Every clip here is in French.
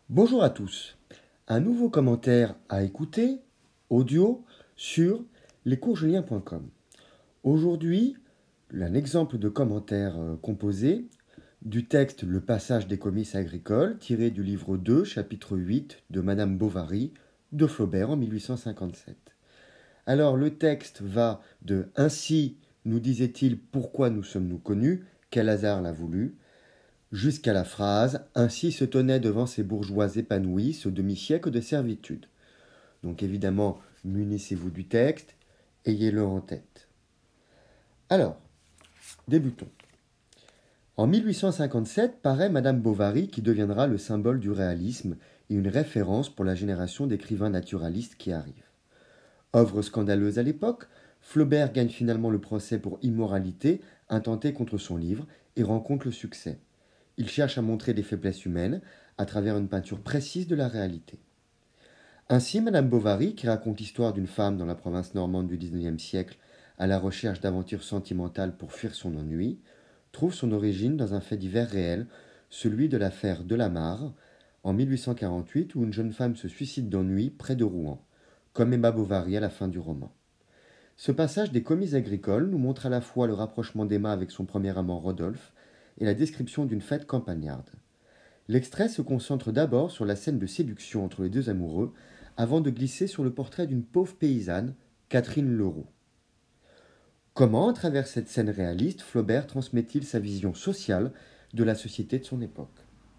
Bonjour à tous. Un nouveau commentaire à écouter, audio, sur lescoursjulien.com. Aujourd'hui, un exemple de commentaire composé du texte Le passage des comices agricoles, tiré du livre 2, chapitre 8 de Madame Bovary, de Flaubert en 1857. Alors le texte va de Ainsi nous disait-il pourquoi nous sommes-nous connus, quel hasard l'a voulu, jusqu'à la phrase Ainsi se tenait devant ces bourgeois épanouis ce demi-siècle de servitude. Donc évidemment, munissez-vous du texte, ayez-le en tête. Alors, débutons. En 1857 paraît Madame Bovary qui deviendra le symbole du réalisme et une référence pour la génération d'écrivains naturalistes qui arrivent. Œuvre scandaleuse à l'époque, Flaubert gagne finalement le procès pour immoralité intenté contre son livre et rencontre le succès. Il cherche à montrer des faiblesses humaines à travers une peinture précise de la réalité. Ainsi, Madame Bovary, qui raconte l'histoire d'une femme dans la province normande du XIXe siècle à la recherche d'aventures sentimentales pour fuir son ennui, trouve son origine dans un fait divers réel, celui de l'affaire Delamarre, en 1848, où une jeune femme se suicide d'ennui près de Rouen, comme Emma Bovary à la fin du roman. Ce passage des Comices agricoles nous montre à la fois le rapprochement d'Emma avec son premier amant Rodolphe et la description d'une fête campagnarde. L'extrait se concentre d'abord sur la scène de séduction entre les deux amoureux, avant de glisser sur le portrait d'une pauvre paysanne, Catherine Leroux. Comment, à travers cette scène réaliste, Flaubert transmet-il sa vision sociale de la société de son époque?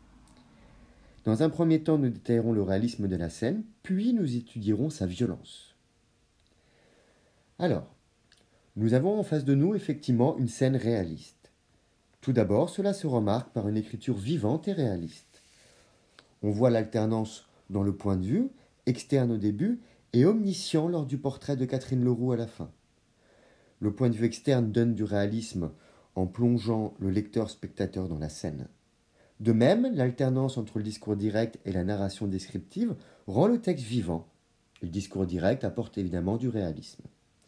Dans un premier temps, nous détaillerons le réalisme de la scène, puis nous étudierons sa violence. Alors, nous avons en face de nous effectivement une scène réaliste. Tout d'abord, cela se remarque par une écriture vivante et réaliste. On voit l'alternance dans le point de vue, externe au début et omniscient lors du portrait de Catherine Leroux à la fin. Le point de vue externe donne du réalisme en plongeant le lecteur-spectateur dans la scène. De même, l'alternance entre le discours direct et la narration descriptive rend le texte vivant. Le discours direct apporte évidemment du réalisme.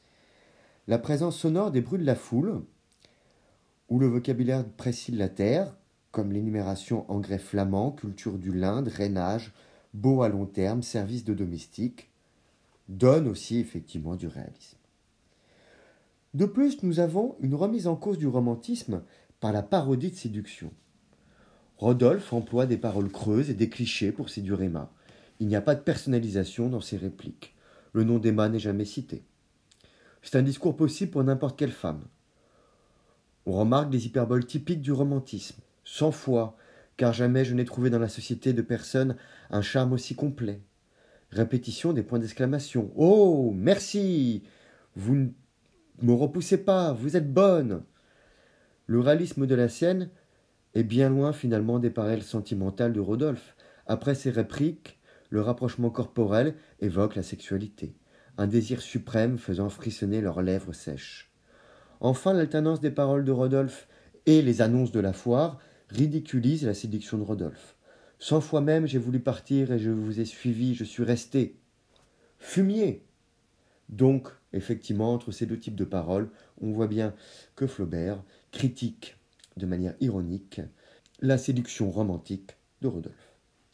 La présence sonore des bruits de la foule, ou le vocabulaire précis de la terre, comme l'énumération engrais flamands, culture du lin, drainage, beau à long terme, service de domestique, donne aussi effectivement du réalisme. De plus, nous avons une remise en cause du romantisme par la parodie de séduction. Rodolphe emploie des paroles creuses et des clichés pour séduire Emma. Il n'y a pas de personnalisation dans ses répliques. Le nom d'Emma n'est jamais cité. C'est un discours possible pour n'importe quelle femme. On remarque des hyperboles typiques du romantisme. 100 fois, car jamais je n'ai trouvé dans la société de personne un charme aussi complet. Répétition des points d'exclamation. Oh, merci! Vous ne me repoussez pas, vous êtes bonne! Le réalisme de la scène est bien loin finalement des parallèles sentimentales de Rodolphe. Après ces répliques, le rapprochement corporel évoque la sexualité, un désir suprême faisant frissonner leurs lèvres sèches. Enfin, l'alternance des paroles de Rodolphe et les annonces de la foire ridiculisent la séduction de Rodolphe. 100 fois même j'ai voulu partir et je vous ai suivi, je suis resté. Fumier! Donc, effectivement, entre ces deux types de paroles, on voit bien que Flaubert critique de manière ironique la séduction romantique de Rodolphe.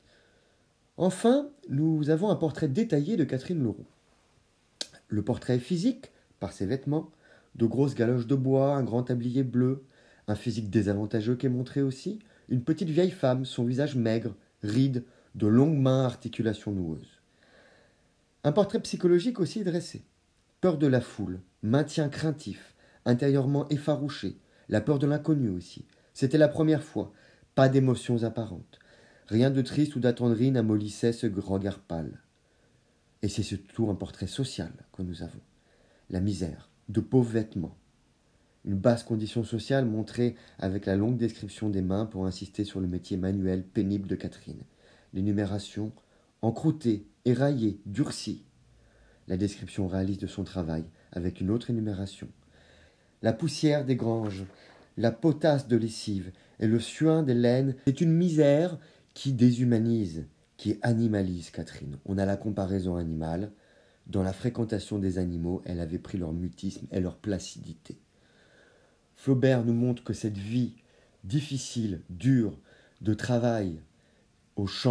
Enfin, nous avons un portrait détaillé de Catherine Leroux. Le portrait est physique, par ses vêtements, de grosses galoches de bois, un grand tablier bleu, un physique désavantageux qui est montré aussi, une petite vieille femme, son visage maigre, ride, de longues mains à articulations noueuses. Un portrait psychologique aussi est dressé. Peur de la foule, maintien craintif, intérieurement effarouché, la peur de l'inconnu aussi. C'était la première fois, pas d'émotions apparentes. Rien de triste ou d'attendri n'amollissait ce regard pâle. Et c'est surtout un portrait social que nous avons. La misère, de pauvres vêtements. Une basse condition sociale montrée avec la longue description des mains pour insister sur le métier manuel pénible de Catherine. L'énumération, encroûtée, éraillée, durcie. La description réaliste de son travail, avec une autre énumération. La poussière des granges, la potasse de lessive et le suin des laines, c'est une misère qui déshumanise, qui animalise Catherine. On a la comparaison animale. Dans la fréquentation des animaux, elle avait pris leur mutisme et leur placidité. Flaubert nous montre que cette vie difficile, dure, de travail au champ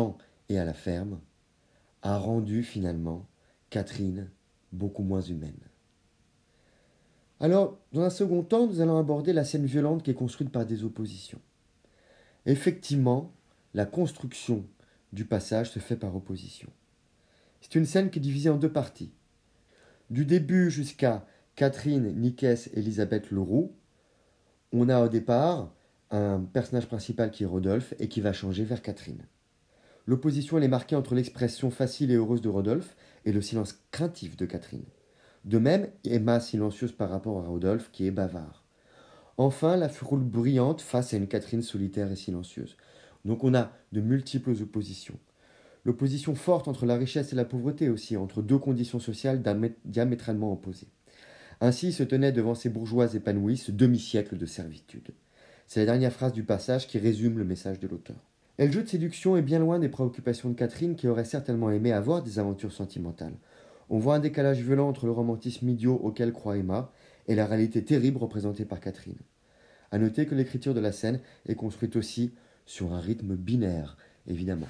et à la ferme, a rendu finalement Catherine beaucoup moins humaine. Alors, dans un second temps, nous allons aborder la scène violente qui est construite par des oppositions. Effectivement, la construction du passage se fait par opposition. C'est une scène qui est divisée en deux parties. Du début jusqu'à Catherine, Nicaise, Élisabeth Leroux, on a au départ un personnage principal qui est Rodolphe et qui va changer vers Catherine. L'opposition elle est marquée entre l'expression facile et heureuse de Rodolphe et le silence craintif de Catherine. De même, Emma silencieuse par rapport à Rodolphe qui est bavard. Enfin, la foule bruyante face à une Catherine solitaire et silencieuse. Donc on a de multiples oppositions. L'opposition forte entre la richesse et la pauvreté aussi, entre deux conditions sociales diamétralement opposées. Ainsi se tenait devant ces bourgeois épanouis ce demi-siècle de servitude. C'est la dernière phrase du passage qui résume le message de l'auteur. Et le jeu de séduction est bien loin des préoccupations de Catherine qui aurait certainement aimé avoir des aventures sentimentales. On voit un décalage violent entre le romantisme idiot auquel croit Emma et la réalité terrible représentée par Catherine. A noter que l'écriture de la scène est construite aussi sur un rythme binaire, évidemment.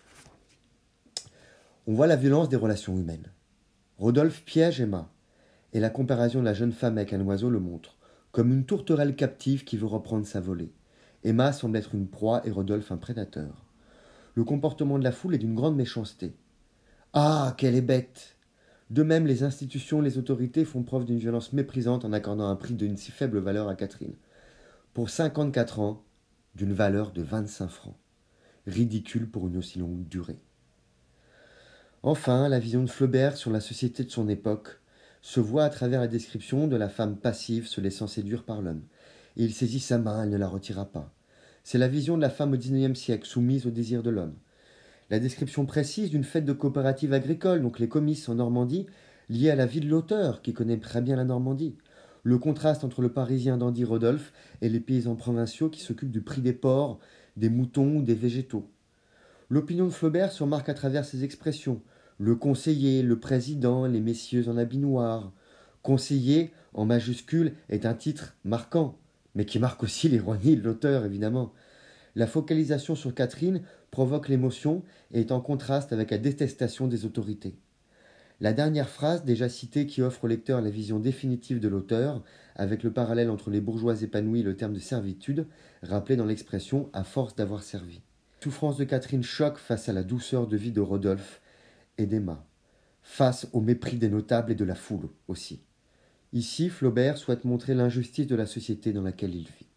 On voit la violence des relations humaines. Rodolphe piège Emma, et la comparaison de la jeune femme avec un oiseau le montre, comme une tourterelle captive qui veut reprendre sa volée. Emma semble être une proie et Rodolphe un prédateur. Le comportement de la foule est d'une grande méchanceté. Ah, qu'elle est bête! De même, les institutions, les autorités font preuve d'une violence méprisante en accordant un prix d'une si faible valeur à Catherine. Pour 54 ans, d'une valeur de 25 francs. Ridicule pour une aussi longue durée. Enfin, la vision de Flaubert sur la société de son époque se voit à travers la description de la femme passive se laissant séduire par l'homme. Et il saisit sa main, elle ne la retira pas. C'est la vision de la femme au XIXe siècle, soumise au désir de l'homme. La description précise d'une fête de coopérative agricole, donc les comices en Normandie, liée à la vie de l'auteur, qui connaît très bien la Normandie. Le contraste entre le Parisien dandy Rodolphe et les paysans provinciaux qui s'occupent du prix des porcs, des moutons ou des végétaux. L'opinion de Flaubert se remarque à travers ses expressions. Le conseiller, le président, les messieurs en habit noir. Conseiller, en majuscule, est un titre marquant, mais qui marque aussi l'ironie de l'auteur, évidemment. La focalisation sur Catherine provoque l'émotion et est en contraste avec la détestation des autorités. La dernière phrase, déjà citée, qui offre au lecteur la vision définitive de l'auteur, avec le parallèle entre les bourgeois épanouis et le terme de servitude, rappelé dans l'expression « à force d'avoir servi ». La souffrance de Catherine choque face à la douceur de vie de Rodolphe et d'Emma, face au mépris des notables et de la foule aussi. Ici, Flaubert souhaite montrer l'injustice de la société dans laquelle il vit.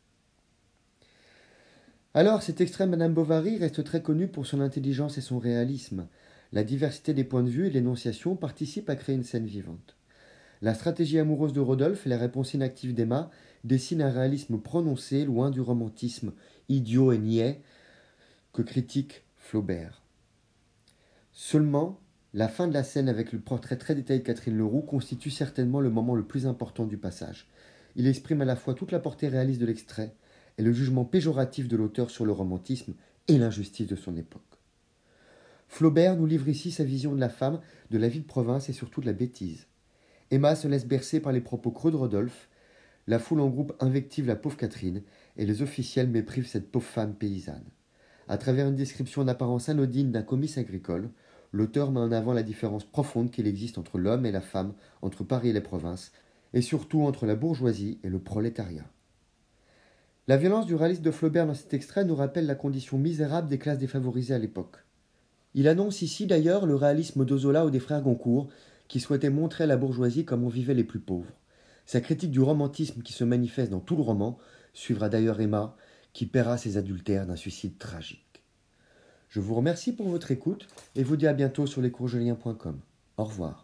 Alors, cet extrait de Madame Bovary reste très connu pour son intelligence et son réalisme. La diversité des points de vue et l'énonciation participent à créer une scène vivante. La stratégie amoureuse de Rodolphe et la réponse inactive d'Emma dessinent un réalisme prononcé, loin du romantisme idiot et niais que critique Flaubert. Seulement, la fin de la scène avec le portrait très détaillé de Catherine Leroux constitue certainement le moment le plus important du passage. Il exprime à la fois toute la portée réaliste de l'extrait et le jugement péjoratif de l'auteur sur le romantisme et l'injustice de son époque. Flaubert nous livre ici sa vision de la femme, de la vie de province et surtout de la bêtise. Emma se laisse bercer par les propos creux de Rodolphe, la foule en groupe invective la pauvre Catherine et les officiels méprisent cette pauvre femme paysanne. À travers une description d'apparence anodine d'un comice agricole, l'auteur met en avant la différence profonde qu'il existe entre l'homme et la femme, entre Paris et les provinces, et surtout entre la bourgeoisie et le prolétariat. La violence du réalisme de Flaubert dans cet extrait nous rappelle la condition misérable des classes défavorisées à l'époque. Il annonce ici d'ailleurs le réalisme d'Ozola ou des frères Goncourt, qui souhaitaient montrer à la bourgeoisie comment vivaient les plus pauvres. Sa critique du romantisme qui se manifeste dans tout le roman suivra d'ailleurs Emma, qui paiera ses adultères d'un suicide tragique. Je vous remercie pour votre écoute et vous dis à bientôt sur lescourgeliens.com. Au revoir.